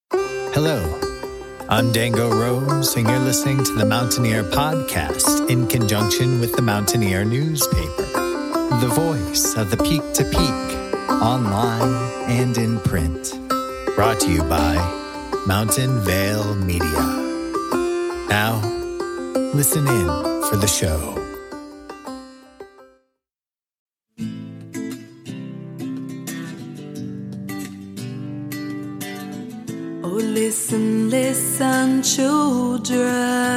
Hello, I'm Dango Rose, and you're listening to the Mountaineer Podcast in conjunction with the Mountaineer newspaper, the voice of the peak to peak, online and in print. Brought to you by Mountain Vale Media. Now, listen in for the show. Oh, listen, listen, children.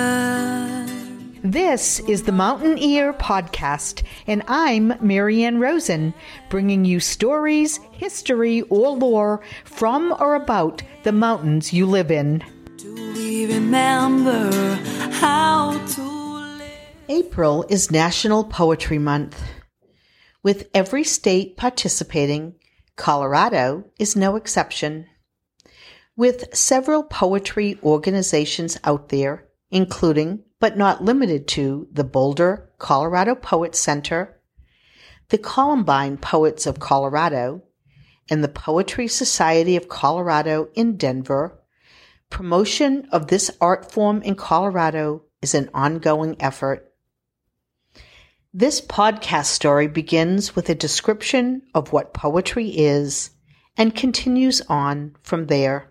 This is the Mountaineer Podcast, and I'm Marianne Rosen, bringing you stories, history, or lore from or about the mountains you live in. Do we remember how to live? April is National Poetry Month. With every state participating, Colorado is no exception. With several poetry organizations out there, including but not limited to the Boulder, Colorado Poets Center, the Columbine Poets of Colorado, and the Poetry Society of Colorado in Denver, promotion of this art form in Colorado is an ongoing effort. This podcast story begins with a description of what poetry is and continues on from there.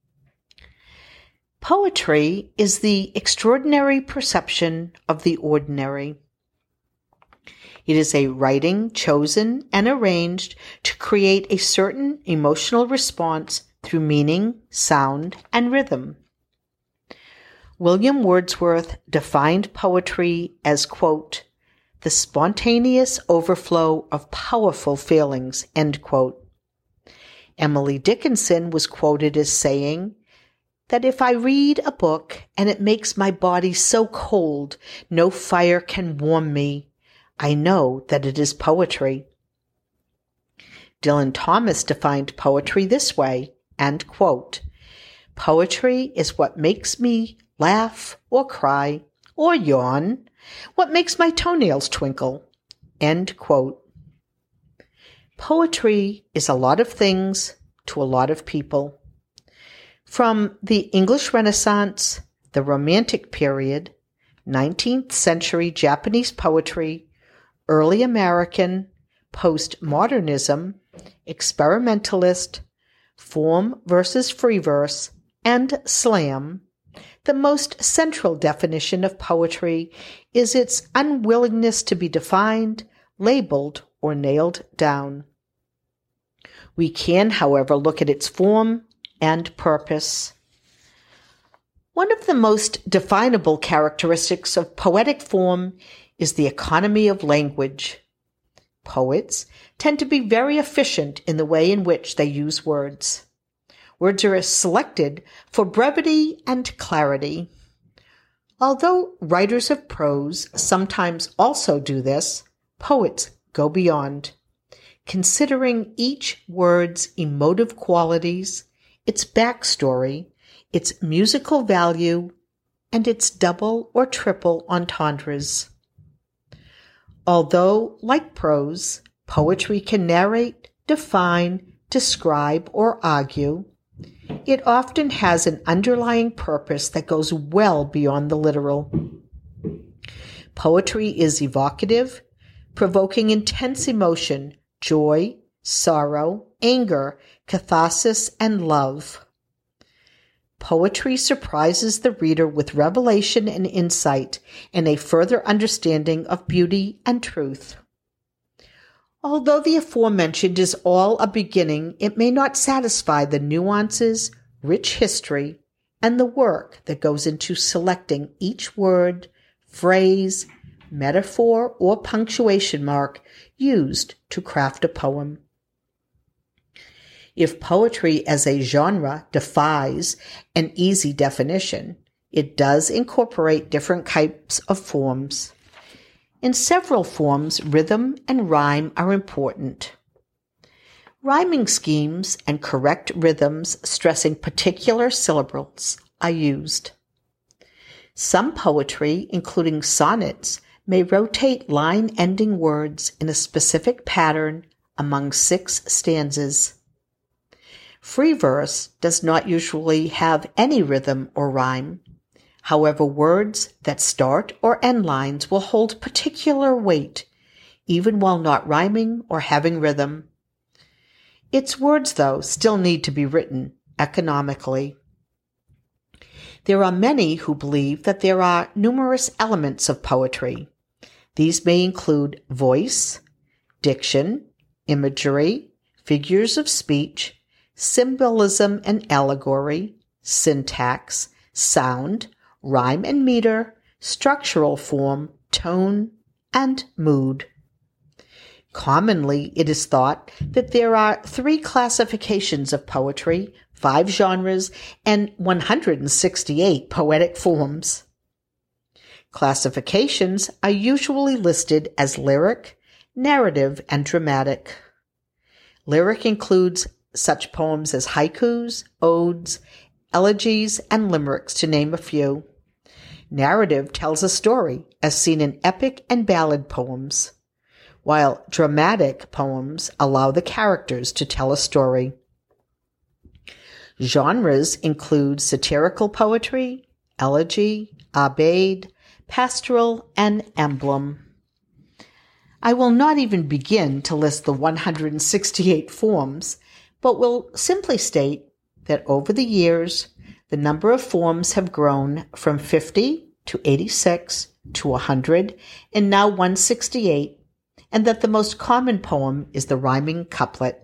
Poetry is the extraordinary perception of the ordinary. It is a writing chosen and arranged to create a certain emotional response through meaning, sound, and rhythm. William Wordsworth defined poetry as, quote, the spontaneous overflow of powerful feelings, end quote. Emily Dickinson was quoted as saying that if I read a book and it makes my body so cold no fire can warm me, I know that it is poetry. Dylan Thomas defined poetry this way, and quote, poetry is what makes me laugh or cry or yawn, what makes my toenails twinkle, end quote. Poetry is a lot of things to a lot of people. From the English Renaissance, the Romantic period, 19th century Japanese poetry, early American, postmodernism, experimentalist, form versus free verse, and slam, the most central definition of poetry is its unwillingness to be defined, labeled, or nailed down. We can, however, look at its form and purpose. One of the most definable characteristics of poetic form is the economy of language. Poets tend to be very efficient in the way in which they use words. Words are selected for brevity and clarity. Although writers of prose sometimes also do this, poets go beyond, considering each word's emotive qualities, its backstory, its musical value, and its double or triple entendres. Although, like prose, poetry can narrate, define, describe, or argue, it often has an underlying purpose that goes well beyond the literal. Poetry is evocative, provoking intense emotion, joy, sorrow, anger, catharsis, and love. Poetry surprises the reader with revelation and insight and a further understanding of beauty and truth. Although the aforementioned is all a beginning, it may not satisfy the nuances, rich history, and the work that goes into selecting each word, phrase, metaphor, or punctuation mark used to craft a poem. If poetry as a genre defies an easy definition, it does incorporate different types of forms. In several forms, rhythm and rhyme are important. Rhyming schemes and correct rhythms stressing particular syllables are used. Some poetry, including sonnets, may rotate line-ending words in a specific pattern among 6 stanzas. Free verse does not usually have any rhythm or rhyme. However, words that start or end lines will hold particular weight, even while not rhyming or having rhythm. Its words, though, still need to be written economically. There are many who believe that there are numerous elements of poetry. These may include voice, diction, imagery, figures of speech, symbolism and allegory, syntax, sound, rhyme and meter, structural form, tone, and mood. Commonly, it is thought that there are 3 classifications of poetry, 5 genres, and 168 poetic forms. Classifications are usually listed as lyric, narrative, and dramatic. Lyric includes such poems as haikus, odes, elegies, and limericks, to name a few. Narrative tells a story, as seen in epic and ballad poems, while dramatic poems allow the characters to tell a story. Genres include satirical poetry, elegy, aubade, pastoral, and emblem. I will not even begin to list the 168 forms, but will simply state that over the years, the number of forms have grown from 50 to 86 to 100 and now 168, and that the most common poem is the rhyming couplet.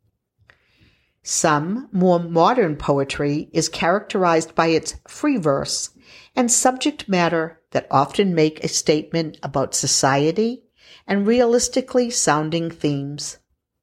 Some more modern poetry is characterized by its free verse and subject matter that often make a statement about society and realistically sounding themes.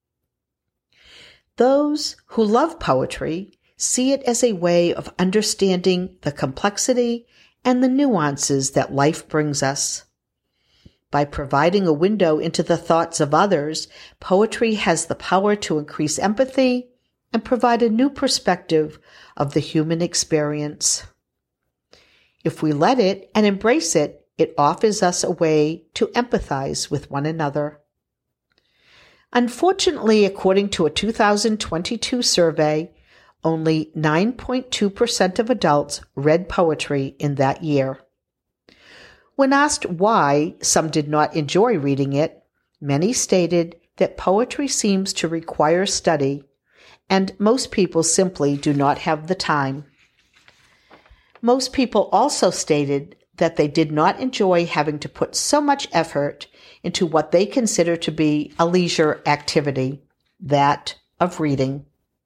Those who love poetry see it as a way of understanding the complexity and the nuances that life brings us. By providing a window into the thoughts of others, poetry has the power to increase empathy and provide a new perspective of the human experience. If we let it and embrace it, it offers us a way to empathize with one another. Unfortunately, according to a 2022 survey, only 9.2% of adults read poetry in that year. When asked why some did not enjoy reading it, many stated that poetry seems to require study, and most people simply do not have the time. Most people also stated that they did not enjoy having to put so much effort into what they consider to be a leisure activity, that of reading.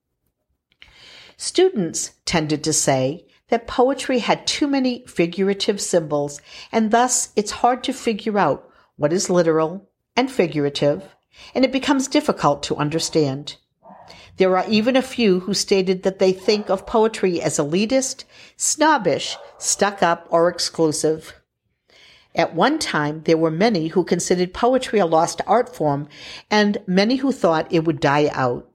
Students tended to say that poetry had too many figurative symbols, and thus it's hard to figure out what is literal and figurative, and it becomes difficult to understand. There are even a few who stated that they think of poetry as elitist, snobbish, stuck-up, or exclusive. At one time, there were many who considered poetry a lost art form, and many who thought it would die out.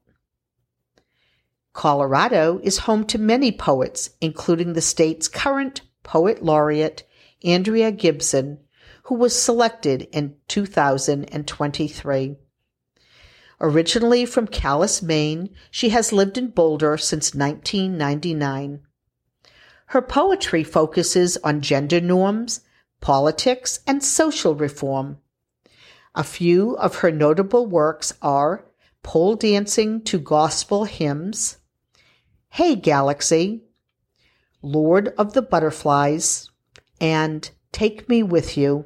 Colorado is home to many poets, including the state's current poet laureate, Andrea Gibson, who was selected in 2023. Originally from Calais, Maine, she has lived in Boulder since 1999. Her poetry focuses on gender norms, politics, and social reform. A few of her notable works are Pole Dancing to Gospel Hymns, Hey Galaxy, Lord of the Butterflies, and Take Me With You.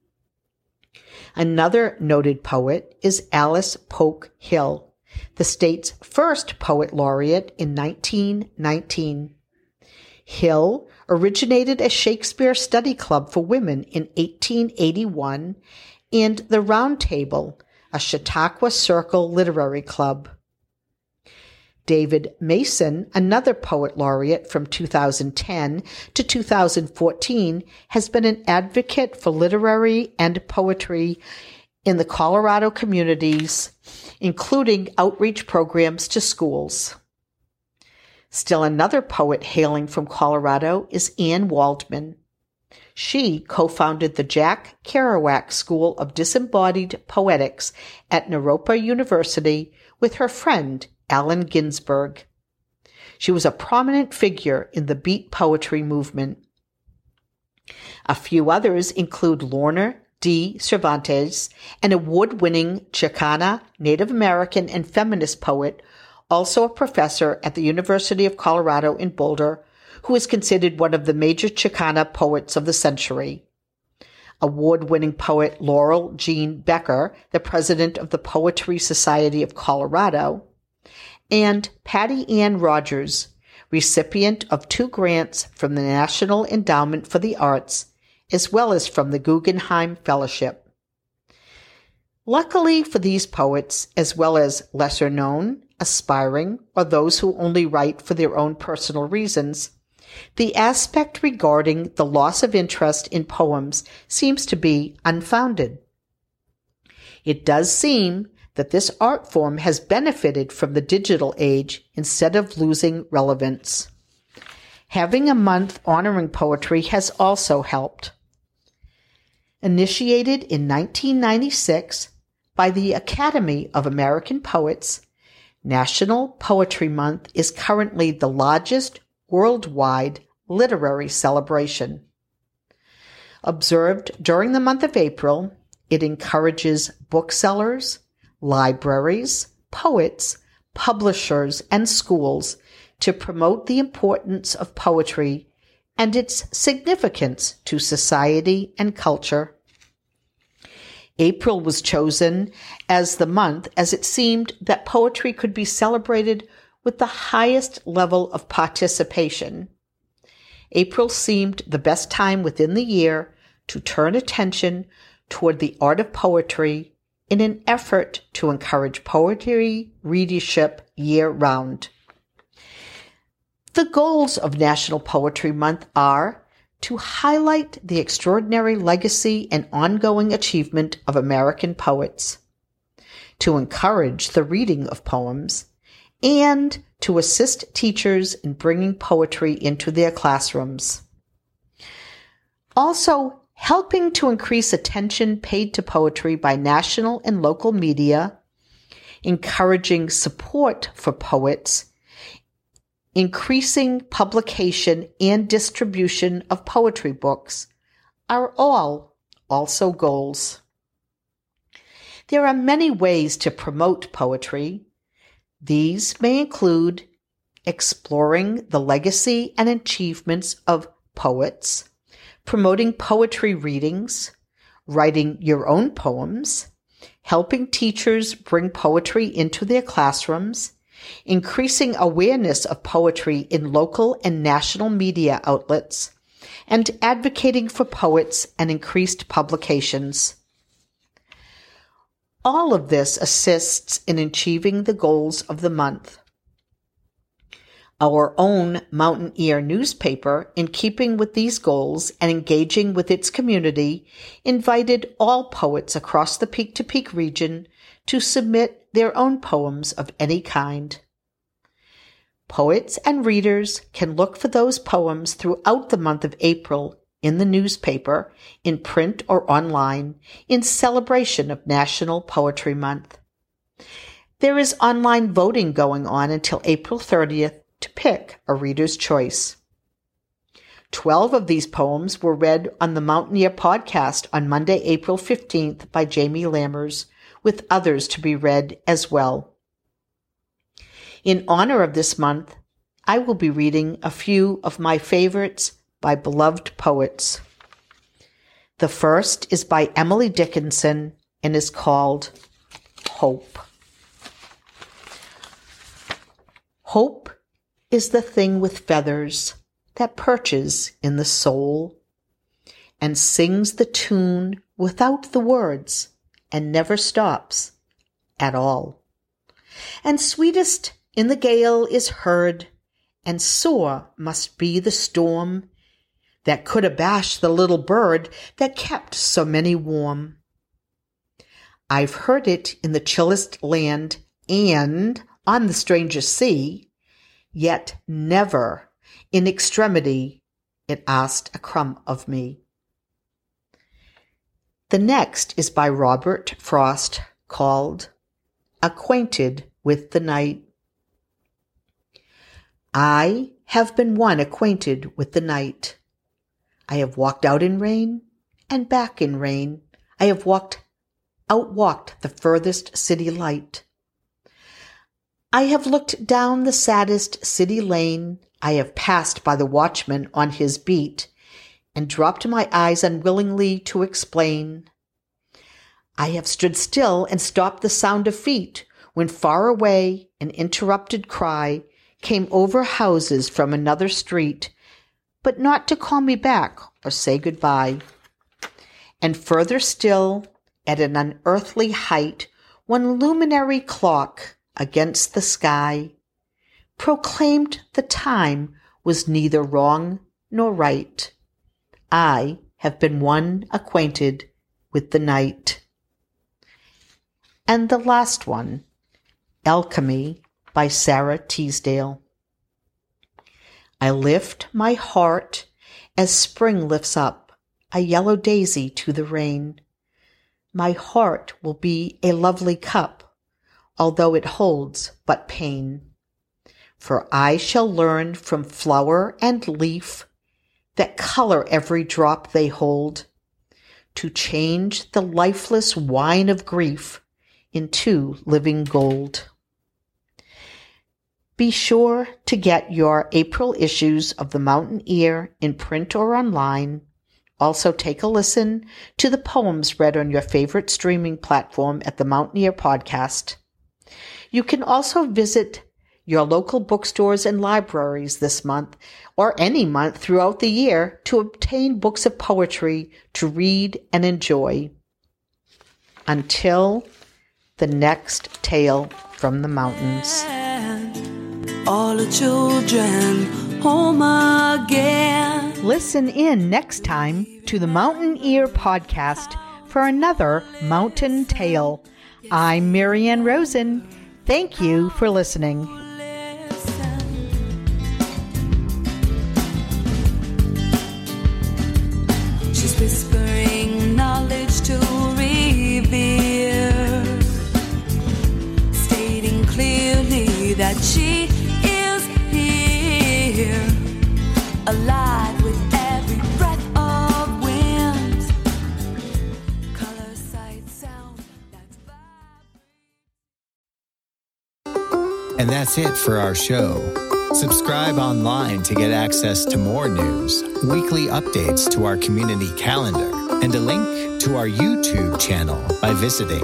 Another noted poet is Alice Polk Hill, the state's first poet laureate in 1919. Hill originated a Shakespeare Study Club for Women in 1881 and the Round Table, a Chautauqua Circle literary club. David Mason, another poet laureate from 2010 to 2014, has been an advocate for literary and poetry in the Colorado communities, including outreach programs to schools. Still another poet hailing from Colorado is Anne Waldman. She co-founded the Jack Kerouac School of Disembodied Poetics at Naropa University with her friend Allen Ginsberg. She was a prominent figure in the beat poetry movement. A few others include Lorna D. Cervantes, an award-winning Chicana, Native American, and feminist poet, also a professor at the University of Colorado in Boulder, who is considered one of the major Chicana poets of the century. Award-winning poet Laurel Jean Becker, the president of the Poetry Society of Colorado, and Patty Ann Rogers, recipient of 2 grants from the National Endowment for the Arts, as well as from the Guggenheim Fellowship. Luckily for these poets, as well as lesser-known, aspiring, or those who only write for their own personal reasons, the aspect regarding the loss of interest in poems seems to be unfounded. It does seem that this art form has benefited from the digital age instead of losing relevance. Having a month honoring poetry has also helped. Initiated in 1996 by the Academy of American Poets, National Poetry Month is currently the largest worldwide literary celebration. Observed during the month of April, it encourages booksellers, libraries, poets, publishers, and schools to promote the importance of poetry and its significance to society and culture. April was chosen as the month as it seemed that poetry could be celebrated with the highest level of participation. April seemed the best time within the year to turn attention toward the art of poetry in an effort to encourage poetry readership year-round. The goals of National Poetry Month are to highlight the extraordinary legacy and ongoing achievement of American poets, to encourage the reading of poems, and to assist teachers in bringing poetry into their classrooms. Also, helping to increase attention paid to poetry by national and local media, encouraging support for poets, increasing publication and distribution of poetry books are all also goals. There are many ways to promote poetry. These may include exploring the legacy and achievements of poets, promoting poetry readings, writing your own poems, helping teachers bring poetry into their classrooms, increasing awareness of poetry in local and national media outlets, and advocating for poets and increased publications. All of this assists in achieving the goals of the month. Our own Mountaineer newspaper, in keeping with these goals and engaging with its community, invited all poets across the Peak to Peak region to submit their own poems of any kind. Poets and readers can look for those poems throughout the month of April in the newspaper, in print or online, in celebration of National Poetry Month. There is online voting going on until April 30th to pick a reader's choice. 12 of these poems were read on the Mountaineer podcast on Monday, April 15th by Jamie Lammers, with others to be read as well. In honor of this month, I will be reading a few of my favorites by beloved poets. The first is by Emily Dickinson and is called Hope. Hope is the thing with feathers that perches in the soul and sings the tune without the words and never stops at all. And sweetest in the gale is heard, and sore must be the storm that could abash the little bird that kept so many warm. I've heard it in the chillest land and on the strangest sea, yet never in extremity it asked a crumb of me. The next is by Robert Frost, called Acquainted with the Night. I have been one acquainted with the night. I have walked out in rain and back in rain. I have outwalked the furthest city light. I have looked down the saddest city lane. I have passed by the watchman on his beat and dropped my eyes unwillingly to explain. I have stood still and stopped the sound of feet when far away an interrupted cry came over houses from another street, but not to call me back or say goodbye. And further still, at an unearthly height, one luminary clock against the sky proclaimed the time was neither wrong nor right. I have been one acquainted with the night. And the last one, Alchemy by Sarah Teasdale. I lift my heart as spring lifts up a yellow daisy to the rain. My heart will be a lovely cup, although it holds but pain. For I shall learn from flower and leaf that color every drop they hold, to change the lifeless wine of grief into living gold. Be sure to get your April issues of the Mountain Ear in print or online. Also take a listen to the poems read on your favorite streaming platform at the Mountain Ear Podcast. You can also visit your local bookstores and libraries this month or any month throughout the year to obtain books of poetry to read and enjoy. Until the next tale from the mountains. All the children home again. Listen in next time to the Mountain Ear Podcast for another mountain tale. I'm Marianne Rosen. Thank you for listening. She's whispering knowledge to reveal, stating clearly that she is here, alive with every breath of wind, color, sight, sound, that's And that's it for our show. Subscribe online to get access to more news, weekly updates to our community calendar, and a link to our YouTube channel by visiting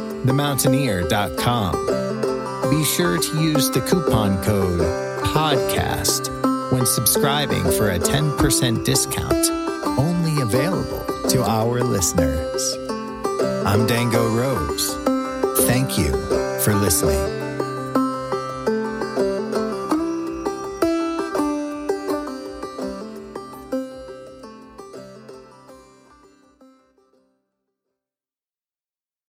themountaineer.com. Be sure to use the coupon code PODCAST when subscribing for a 10% discount, only available to our listeners. I'm Dango Rose. Thank you for listening.